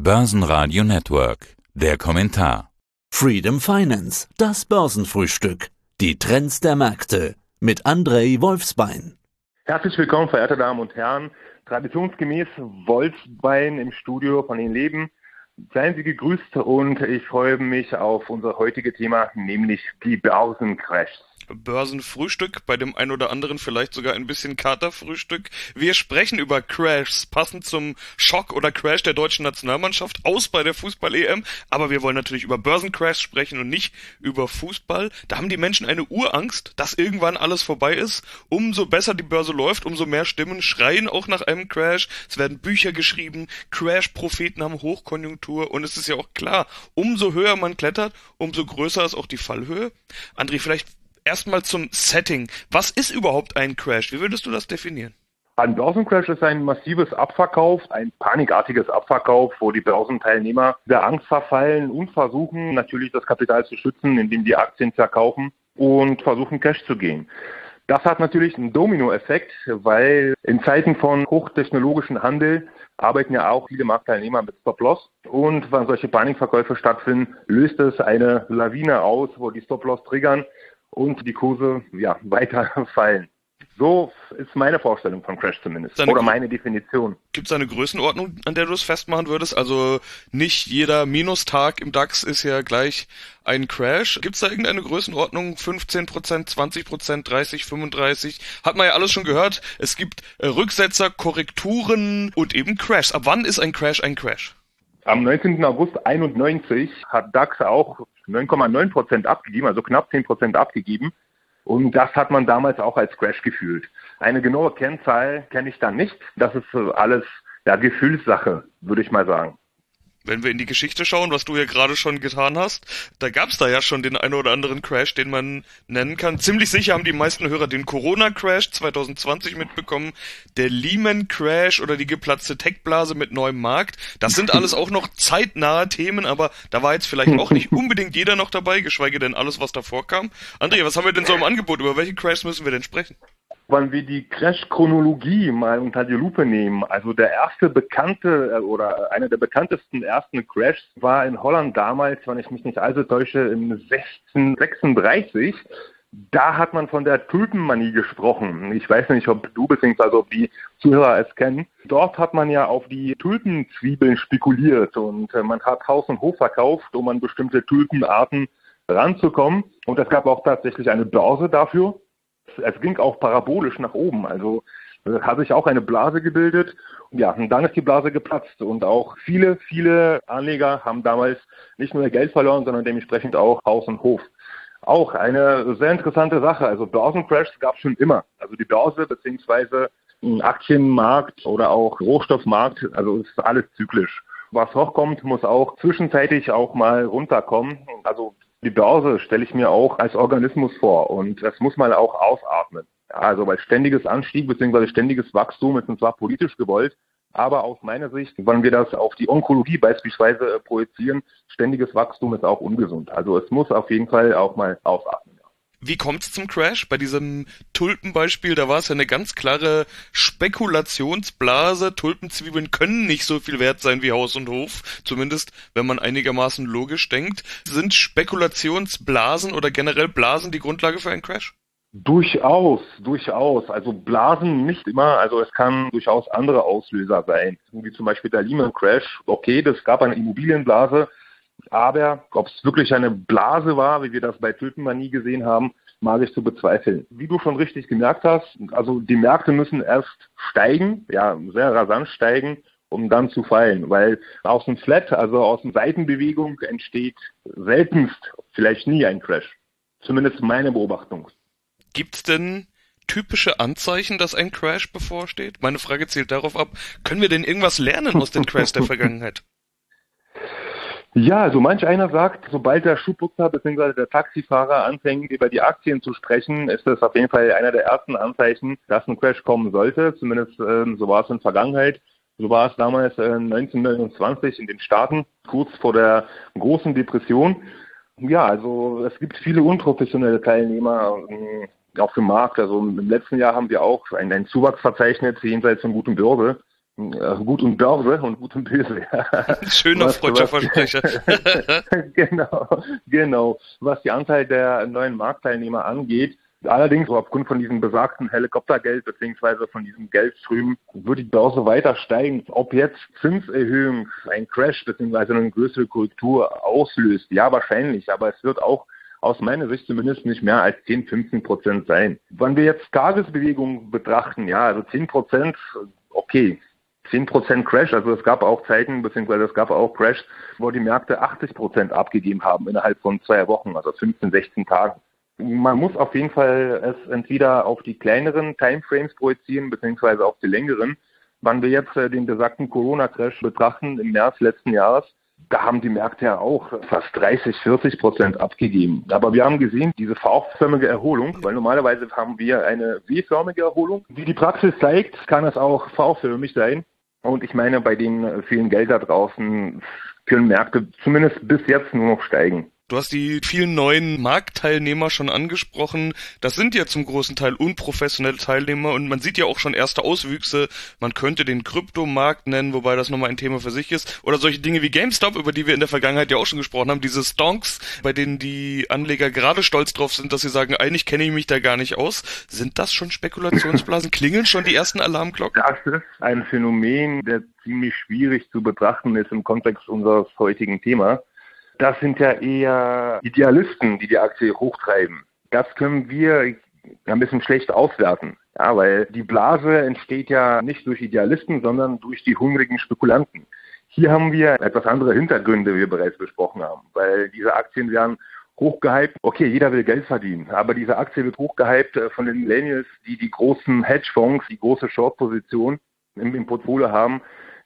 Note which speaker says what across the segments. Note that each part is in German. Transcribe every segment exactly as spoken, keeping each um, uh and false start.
Speaker 1: Börsenradio Network. Der Kommentar.
Speaker 2: Freedom Finance, das Börsenfrühstück. Die Trends der Märkte mit André Wolfsbein.
Speaker 3: Herzlich willkommen, verehrte Damen und Herren. Traditionsgemäß Wolfsbein im Studio von Ihnen leben. Seien Sie gegrüßt und ich freue mich auf unser heutiges Thema, nämlich die Börsencrashs.
Speaker 4: Börsenfrühstück, bei dem ein oder anderen vielleicht sogar ein bisschen Katerfrühstück. Wir sprechen über Crashs, passend zum Schock oder Crash der deutschen Nationalmannschaft aus bei der Fußball-E M. Aber wir wollen natürlich über Börsencrashs sprechen und nicht über Fußball. Da haben die Menschen eine Urangst, dass irgendwann alles vorbei ist. Umso besser die Börse läuft, umso mehr Stimmen schreien auch nach einem Crash. Es werden Bücher geschrieben, Crash-Propheten haben Hochkonjunktur und es ist ja auch klar, umso höher man klettert, umso größer ist auch die Fallhöhe. André, vielleicht erstmal zum Setting. Was ist überhaupt ein Crash? Wie würdest du das definieren?
Speaker 3: Ein Börsencrash ist ein massives Abverkauf, ein panikartiges Abverkauf, wo die Börsenteilnehmer der Angst verfallen und versuchen natürlich das Kapital zu schützen, indem die Aktien verkaufen und versuchen Cash zu gehen. Das hat natürlich einen Dominoeffekt, weil in Zeiten von hochtechnologischen Handel arbeiten ja auch viele Marktteilnehmer mit Stop-Loss. Und wenn solche Panikverkäufe stattfinden, löst es eine Lawine aus, wo die Stop-Loss triggern und die Kurse ja weiter fallen. So ist meine Vorstellung von Crash zumindest. Oder meine Definition.
Speaker 4: Gibt es eine Größenordnung, an der du es festmachen würdest? Also nicht jeder Minustag im DAX ist ja gleich ein Crash. Gibt es da irgendeine Größenordnung? fünfzehn Prozent, zwanzig Prozent, dreißig, fünfunddreißig? Hat man ja alles schon gehört. Es gibt äh, Rücksetzer, Korrekturen und eben Crashs. Ab wann ist ein Crash ein Crash?
Speaker 3: Am neunzehnten August einundneunzig hat DAX auch neun Komma neun Prozent abgegeben, also knapp zehn Prozent abgegeben. Und das hat man damals auch als Crash gefühlt. Eine genaue Kennzahl kenne ich da nicht. Das ist alles ja, Gefühlssache, würde ich mal sagen.
Speaker 4: Wenn wir in die Geschichte schauen, was du ja gerade schon getan hast, da gab es da ja schon den einen oder anderen Crash, den man nennen kann. Ziemlich sicher haben die meisten Hörer den Corona-Crash zwanzig zwanzig mitbekommen, der Lehman-Crash oder die geplatzte Tech-Blase mit neuem Markt. Das sind alles auch noch zeitnahe Themen, aber da war jetzt vielleicht auch nicht unbedingt jeder noch dabei, geschweige denn alles, was davor kam. André, was haben wir denn so im Angebot? Über welche Crashs müssen wir denn sprechen?
Speaker 3: Wenn wir die Crash-Chronologie mal unter die Lupe nehmen, also der erste bekannte oder einer der bekanntesten ersten Crashs war in Holland damals, wenn ich mich nicht allzu täusche, im sechzehnhundertsechsunddreißig. Da hat man von der Tulpenmanie gesprochen. Ich weiß nicht, ob du bzw. ob die Zuhörer es kennen. Dort hat man ja auf die Tulpenzwiebeln spekuliert und man hat Haus und Hof verkauft, um an bestimmte Tulpenarten ranzukommen. Und es gab auch tatsächlich eine Börse dafür. Es ging auch parabolisch nach oben, also hat sich auch eine Blase gebildet. Und ja, und dann ist die Blase geplatzt und auch viele, viele Anleger haben damals nicht nur ihr Geld verloren, sondern dementsprechend auch Haus und Hof. Auch eine sehr interessante Sache, also Börsencrashs gab es schon immer. Also die Börse bzw. Aktienmarkt oder auch Rohstoffmarkt, also ist alles zyklisch. Was hochkommt, muss auch zwischenzeitlich auch mal runterkommen. Also die Börse stelle ich mir auch als Organismus vor und das muss man auch ausatmen. Also weil ständiges Anstieg bzw. ständiges Wachstum ist zwar politisch gewollt, aber aus meiner Sicht, wenn wir das auf die Onkologie beispielsweise projizieren, ständiges Wachstum ist auch ungesund. Also es muss auf jeden Fall auch mal ausatmen.
Speaker 4: Wie kommt's zum Crash? Bei diesem Tulpenbeispiel, da war es ja eine ganz klare Spekulationsblase. Tulpenzwiebeln können nicht so viel wert sein wie Haus und Hof, zumindest wenn man einigermaßen logisch denkt. Sind Spekulationsblasen oder generell Blasen die Grundlage für einen Crash?
Speaker 3: Durchaus, durchaus. Also Blasen nicht immer, also es kann durchaus andere Auslöser sein, wie zum Beispiel der Lehman Crash. Okay, das gab eine Immobilienblase, aber ob es wirklich eine Blase war, wie wir das bei Tulpenmanie gesehen haben, mag ich zu bezweifeln. Wie du schon richtig gemerkt hast, also die Märkte müssen erst steigen, ja, sehr rasant steigen, um dann zu fallen, weil aus einem Flat, also aus einer Seitenbewegung entsteht seltenst, vielleicht nie ein Crash. Zumindest meine Beobachtung.
Speaker 4: Gibt's denn typische Anzeichen, dass ein Crash bevorsteht? Meine Frage zielt darauf ab, können wir denn irgendwas lernen aus den Crashs der Vergangenheit?
Speaker 3: Ja, also manch einer sagt, sobald der Schuhputzer bzw. der Taxifahrer anfängt, über die Aktien zu sprechen, ist das auf jeden Fall einer der ersten Anzeichen, dass ein Crash kommen sollte. Zumindest ähm, so war es in der Vergangenheit. So war es damals äh, neunzehnhundertneunundzwanzig in den Staaten, kurz vor der großen Depression. Ja, also es gibt viele unprofessionelle Teilnehmer äh, auf dem Markt. Also im letzten Jahr haben wir auch einen, einen Zuwachs verzeichnet jenseits von gutem Börse. Ja, gut und Börse und gut und böse.
Speaker 4: Schöner freudscher Versprecher.
Speaker 3: genau, genau. Was die Anzahl der neuen Marktteilnehmer angeht, allerdings aufgrund von diesem besagten Helikoptergeld beziehungsweise von diesem Geldströmen wird die Börse weiter steigen. Ob jetzt Zinserhöhung ein Crash beziehungsweise eine größere Korrektur auslöst, ja wahrscheinlich, aber es wird auch aus meiner Sicht zumindest nicht mehr als zehn, fünfzehn Prozent sein. Wenn wir jetzt Tagesbewegung betrachten, ja, also zehn Prozent, okay. zehn Prozent Crash, also es gab auch Zeiten, beziehungsweise es gab auch Crash, wo die Märkte achtzig Prozent abgegeben haben innerhalb von zwei Wochen, also fünfzehn, sechzehn Tagen. Man muss auf jeden Fall es entweder auf die kleineren Timeframes projizieren, beziehungsweise auf die längeren. Wenn wir jetzt den besagten Corona-Crash betrachten im März letzten Jahres, da haben die Märkte ja auch fast dreißig, vierzig Prozent abgegeben. Aber wir haben gesehen, diese V-förmige Erholung, weil normalerweise haben wir eine W-förmige Erholung. Wie die Praxis zeigt, kann es auch V-förmig sein. Und ich meine, bei den vielen Geld da draußen können Märkte zumindest bis jetzt nur noch steigen.
Speaker 4: Du hast die vielen neuen Marktteilnehmer schon angesprochen. Das sind ja zum großen Teil unprofessionelle Teilnehmer und man sieht ja auch schon erste Auswüchse. Man könnte den Kryptomarkt nennen, wobei das nochmal ein Thema für sich ist. Oder solche Dinge wie GameStop, über die wir in der Vergangenheit ja auch schon gesprochen haben. Diese Stonks, bei denen die Anleger gerade stolz drauf sind, dass sie sagen, eigentlich kenne ich mich da gar nicht aus. Sind das schon Spekulationsblasen? Klingeln schon die ersten Alarmglocken?
Speaker 3: Das ist ein Phänomen, der ziemlich schwierig zu betrachten ist im Kontext unseres heutigen Themas. Das sind ja eher Idealisten, die die Aktie hochtreiben. Das können wir ein bisschen schlecht auswerten. Ja, weil die Blase entsteht ja nicht durch Idealisten, sondern durch die hungrigen Spekulanten. Hier haben wir etwas andere Hintergründe, wie wir bereits besprochen haben. Weil diese Aktien werden hochgehypt. Okay, jeder will Geld verdienen. Aber diese Aktie wird hochgehypt von den Millennials, die die großen Hedgefonds, die große Short-Position im, im Portfolio haben.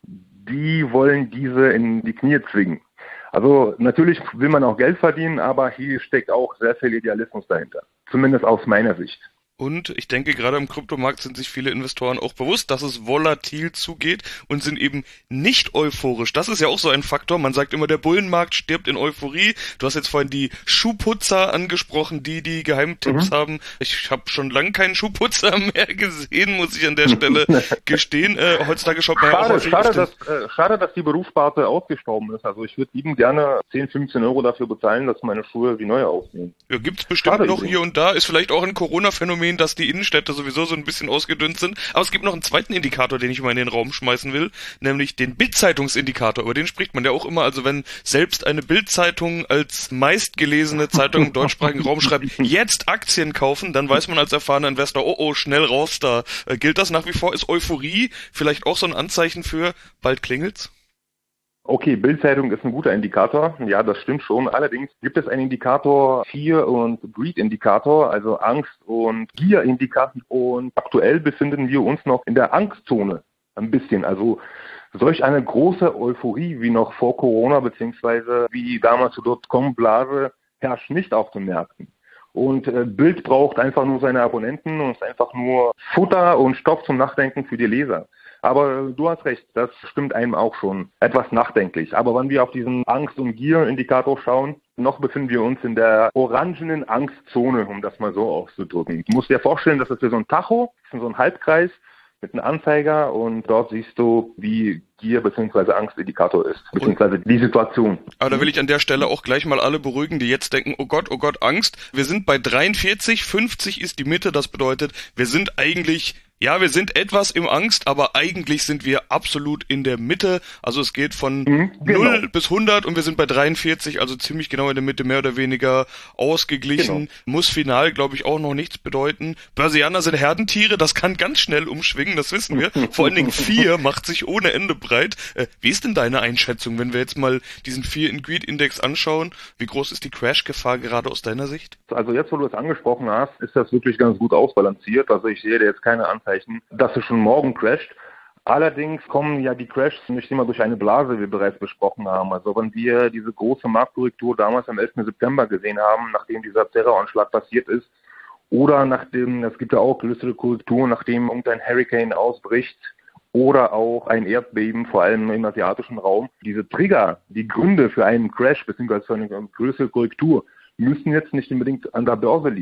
Speaker 3: Die wollen diese in die Knie zwingen. Also natürlich will man auch Geld verdienen, aber hier steckt auch sehr viel Idealismus dahinter. Zumindest aus meiner Sicht.
Speaker 4: Und ich denke, gerade im Kryptomarkt sind sich viele Investoren auch bewusst, dass es volatil zugeht und sind eben nicht euphorisch. Das ist ja auch so ein Faktor. Man sagt immer, der Bullenmarkt stirbt in Euphorie. Du hast jetzt vorhin die Schuhputzer angesprochen, die die Geheimtipps mhm. haben. Ich habe schon lange keinen Schuhputzer mehr gesehen, muss ich an der Stelle gestehen. Äh, heutzutage schaut man
Speaker 3: schade,
Speaker 4: ja auch häufig
Speaker 3: schade, dass, äh, schade, dass die Berufssparte ausgestorben ist. Also ich würde lieben gerne zehn, fünfzehn Euro dafür bezahlen, dass meine Schuhe wie neu aussehen.
Speaker 4: Ja, gibt's bestimmt schade noch übrigens. Hier und da. Ist vielleicht auch ein Corona-Phänomen, dass die Innenstädte sowieso so ein bisschen ausgedünnt sind. Aber es gibt noch einen zweiten Indikator, den ich mal in den Raum schmeißen will, nämlich den Bild-Zeitungsindikator. Über den spricht man ja auch immer. Also wenn selbst eine Bild-Zeitung als meistgelesene Zeitung im deutschsprachigen Raum schreibt, jetzt Aktien kaufen, dann weiß man als erfahrener Investor, oh oh, schnell raus da. Äh, gilt das nach wie vor? Ist Euphorie vielleicht auch so ein Anzeichen für bald klingelt's?
Speaker 3: Okay, Bild-Zeitung ist ein guter Indikator. Ja, das stimmt schon. Allerdings gibt es einen Indikator Fear- und Greed-Indikator, also Angst- und Gier-Indikator. Und aktuell befinden wir uns noch in der Angstzone ein bisschen. Also solch eine große Euphorie wie noch vor Corona beziehungsweise wie damals zur Dotcom-Blase herrscht nicht auf den Märkten. Und äh, Bild braucht einfach nur seine Abonnenten und ist einfach nur Futter und Stoff zum Nachdenken für die Leser. Aber du hast recht, das stimmt einem auch schon etwas nachdenklich. Aber wenn wir auf diesen Angst- und Gier-Indikator schauen, noch befinden wir uns in der orangenen Angstzone, um das mal so auszudrücken. Du musst dir vorstellen, das ist wie so ein Tacho, so ein Halbkreis mit einem Anzeiger und dort siehst du, wie Gier- bzw. Angstindikator ist, beziehungsweise die Situation.
Speaker 4: Aber da will ich an der Stelle auch gleich mal alle beruhigen, die jetzt denken, oh Gott, oh Gott, Angst. Wir sind bei dreiundvierzig, fünfzig ist die Mitte, das bedeutet, wir sind eigentlich... Ja, wir sind etwas im Angst, aber eigentlich sind wir absolut in der Mitte. Also es geht von mhm, genau. null bis hundert und wir sind bei dreiundvierzig, also ziemlich genau in der Mitte, mehr oder weniger ausgeglichen. Genau. Muss final, glaube ich, auch noch nichts bedeuten. Börsianer sind Herdentiere, das kann ganz schnell umschwingen, das wissen wir. Vor allen Dingen vier macht sich ohne Ende breit. Äh, wie ist denn deine Einschätzung, wenn wir jetzt mal diesen Fear-and-Greed-Index anschauen? Wie groß ist die Crash-Gefahr gerade aus deiner Sicht?
Speaker 3: Also jetzt, wo du es angesprochen hast, ist das wirklich ganz gut ausbalanciert. Also ich sehe da jetzt keine Anzeichen, dass es schon morgen crasht. Allerdings kommen ja die Crashs nicht immer durch eine Blase, wie wir bereits besprochen haben. Also wenn wir diese große Marktkorrektur damals am elften September gesehen haben, nachdem dieser Terroranschlag passiert ist, oder nachdem, es gibt ja auch größere Korrekturen, nachdem irgendein Hurricane ausbricht, oder auch ein Erdbeben, vor allem im asiatischen Raum. Diese Trigger, die Gründe für einen Crash bzw. für eine größere Korrektur, müssen jetzt nicht unbedingt an der Börse liegen.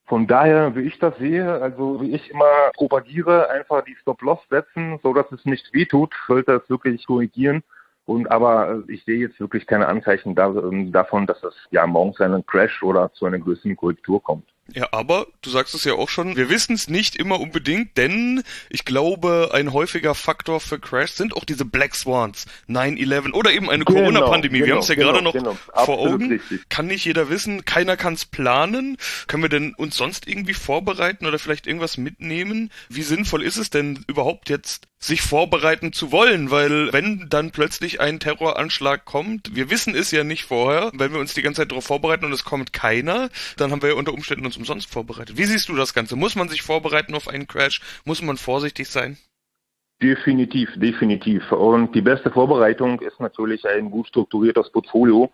Speaker 3: Von daher, wie ich das sehe, also wie ich immer propagiere, einfach die Stop-Loss setzen, so dass es nicht wehtut, sollte es wirklich korrigieren. Und aber ich sehe jetzt wirklich keine Anzeichen da, davon, dass es ja morgen zu einem Crash oder zu einer größeren Korrektur kommt.
Speaker 4: Ja, aber du sagst es ja auch schon, wir wissen es nicht immer unbedingt, denn ich glaube, ein häufiger Faktor für Crash sind auch diese Black Swans, nine eleven oder eben eine
Speaker 3: Genau,
Speaker 4: Corona-Pandemie.
Speaker 3: genau,
Speaker 4: wir haben es ja
Speaker 3: genau,
Speaker 4: gerade noch
Speaker 3: genau.
Speaker 4: vor
Speaker 3: Absolut
Speaker 4: Augen.
Speaker 3: richtig.
Speaker 4: Kann nicht jeder wissen, keiner kann es planen. Können wir denn uns sonst irgendwie vorbereiten oder vielleicht irgendwas mitnehmen? Wie sinnvoll ist es denn überhaupt jetzt, sich vorbereiten zu wollen? Weil wenn dann plötzlich ein Terroranschlag kommt, wir wissen es ja nicht vorher, wenn wir uns die ganze Zeit darauf vorbereiten und es kommt keiner, dann haben wir ja unter Umständen uns umsonst vorbereitet. Wie siehst du das Ganze? Muss man sich vorbereiten auf einen Crash? Muss man vorsichtig sein?
Speaker 3: Definitiv, definitiv. Und die beste Vorbereitung ist natürlich ein gut strukturiertes Portfolio,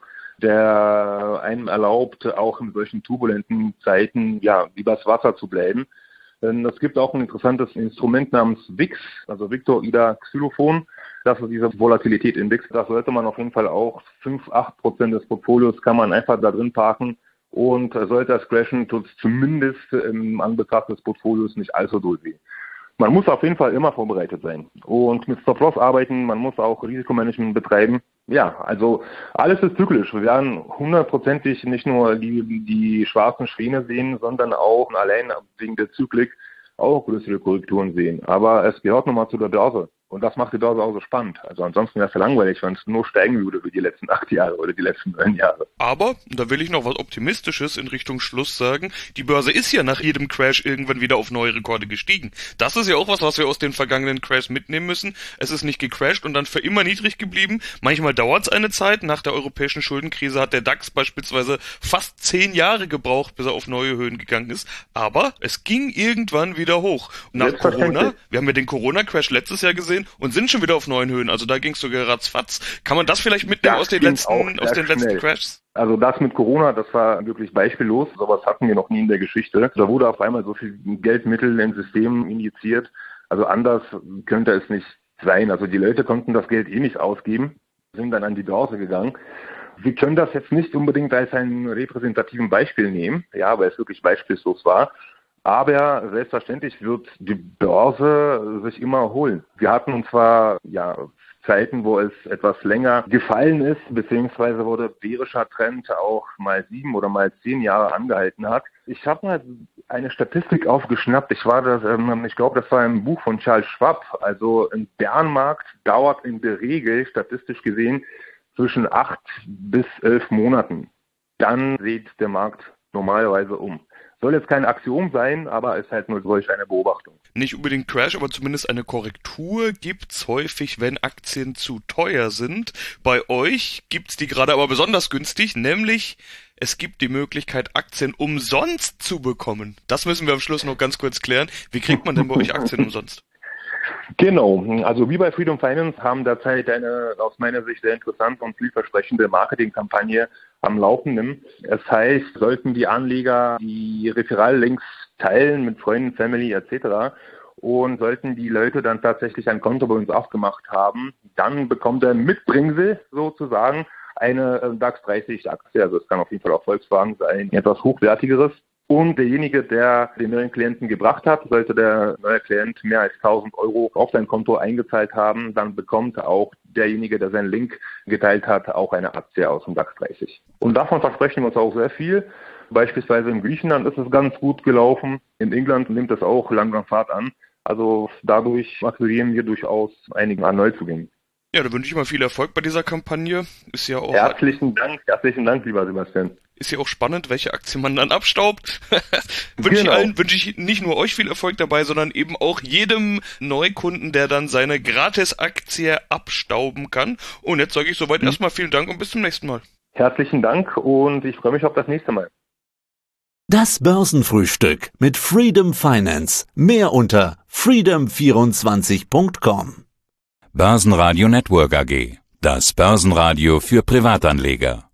Speaker 3: der einem erlaubt, auch in solchen turbulenten Zeiten ja übers Wasser zu bleiben. Denn es gibt auch ein interessantes Instrument namens V I X, also Victor Ida Xylophon. Das ist dieser Volatilitätsindex. Das sollte man auf jeden Fall auch, fünf, acht Prozent des Portfolios kann man einfach da drin parken. Und sollte das crashen, tut es zumindest im Anbetracht des Portfolios nicht allzu doll weh. Man muss auf jeden Fall immer vorbereitet sein und mit Stop-Loss arbeiten, man muss auch Risikomanagement betreiben. Ja, also alles ist zyklisch. Wir werden hundertprozentig nicht nur die, die schwarzen Schwäne sehen, sondern auch allein wegen der Zyklik auch größere Korrekturen sehen. Aber es gehört nun mal zu der Börse. Und das macht die Börse auch so spannend. Also ansonsten wäre es ja langweilig, wenn es nur steigen würde für die letzten acht Jahre oder die letzten neun Jahre.
Speaker 4: Aber, da will ich noch was Optimistisches in Richtung Schluss sagen, die Börse ist ja nach jedem Crash irgendwann wieder auf neue Rekorde gestiegen. Das ist ja auch was, was wir aus den vergangenen Crashs mitnehmen müssen. Es ist nicht gecrashed und dann für immer niedrig geblieben. Manchmal dauert es eine Zeit. Nach der europäischen Schuldenkrise hat der DAX beispielsweise fast zehn Jahre gebraucht, bis er auf neue Höhen gegangen ist. Aber es ging irgendwann wieder hoch. Und nach Corona, wir haben ja den Corona-Crash letztes Jahr gesehen, und sind schon wieder auf neuen Höhen. Also da ging es sogar ratzfatz. Kann man das vielleicht mitnehmen
Speaker 3: das
Speaker 4: aus den letzten, aus den letzten Crashs?
Speaker 3: Also das mit Corona, das war wirklich beispiellos. Sowas hatten wir noch nie in der Geschichte. Da wurde auf einmal so viel Geldmittel ins System injiziert. Also anders könnte es nicht sein. Also die Leute konnten das Geld eh nicht ausgeben, sind dann an die Börse gegangen. Wir können das jetzt nicht unbedingt als ein repräsentativen Beispiel nehmen, ja, weil es wirklich beispiellos war. Aber selbstverständlich wird die Börse sich immer erholen. Wir hatten uns zwar ja Zeiten, wo es etwas länger gefallen ist, beziehungsweise wo der bärischer Trend auch mal sieben oder mal zehn Jahre angehalten hat. Ich habe mal eine Statistik aufgeschnappt. Ich war das, ich glaube, das war ein Buch von Charles Schwab. Also ein Bärenmarkt dauert in der Regel statistisch gesehen zwischen acht bis elf Monaten. Dann dreht der Markt normalerweise um. Soll jetzt kein Axiom sein, aber ist halt nur solch eine Beobachtung.
Speaker 4: Nicht unbedingt Crash, aber zumindest eine Korrektur gibt's häufig, wenn Aktien zu teuer sind. Bei euch gibt's die gerade aber besonders günstig, nämlich es gibt die Möglichkeit, Aktien umsonst zu bekommen. Das müssen wir am Schluss noch ganz kurz klären. Wie kriegt man denn bei euch Aktien umsonst?
Speaker 3: Genau, also wie bei Freedom Finance haben derzeit eine aus meiner Sicht sehr interessante und vielversprechende Marketingkampagne am Laufenden. Es heißt, sollten die Anleger die Referral-Links teilen mit Freunden, Family et cetera und sollten die Leute dann tatsächlich ein Konto bei uns aufgemacht haben, dann bekommt er Mitbringsel sozusagen eine DAX dreißig Aktie. Also es kann auf jeden Fall auch Volkswagen sein, etwas hochwertigeres. Und derjenige, der den neuen Klienten gebracht hat, sollte der neue Klient mehr als tausend Euro auf sein Konto eingezahlt haben, dann bekommt auch derjenige, der seinen Link geteilt hat, auch eine Aktie aus dem DAX dreißig. Und davon versprechen wir uns auch sehr viel. Beispielsweise in Griechenland ist es ganz gut gelaufen. In England nimmt es auch langsam Fahrt an. Also dadurch akquirieren wir durchaus einige an Neuzugängen.
Speaker 4: Ja, da wünsche ich mal viel Erfolg bei dieser Kampagne. Ist ja auch
Speaker 3: herzlichen Dank, herzlichen Dank, lieber Sebastian.
Speaker 4: Ist ja auch spannend, welche Aktien man dann abstaubt. Wünsche
Speaker 3: genau.
Speaker 4: ich allen, wünsche ich nicht nur euch viel Erfolg dabei, sondern eben auch jedem Neukunden, der dann seine Gratis-Aktie abstauben kann. Und jetzt sage ich soweit mhm. erstmal vielen Dank und bis zum nächsten Mal.
Speaker 3: Herzlichen Dank und ich freue mich auf das nächste Mal.
Speaker 2: Das Börsenfrühstück mit Freedom Finance. Mehr unter freedom vierundzwanzig punkt com.
Speaker 1: Börsenradio Network A G. Das Börsenradio für Privatanleger.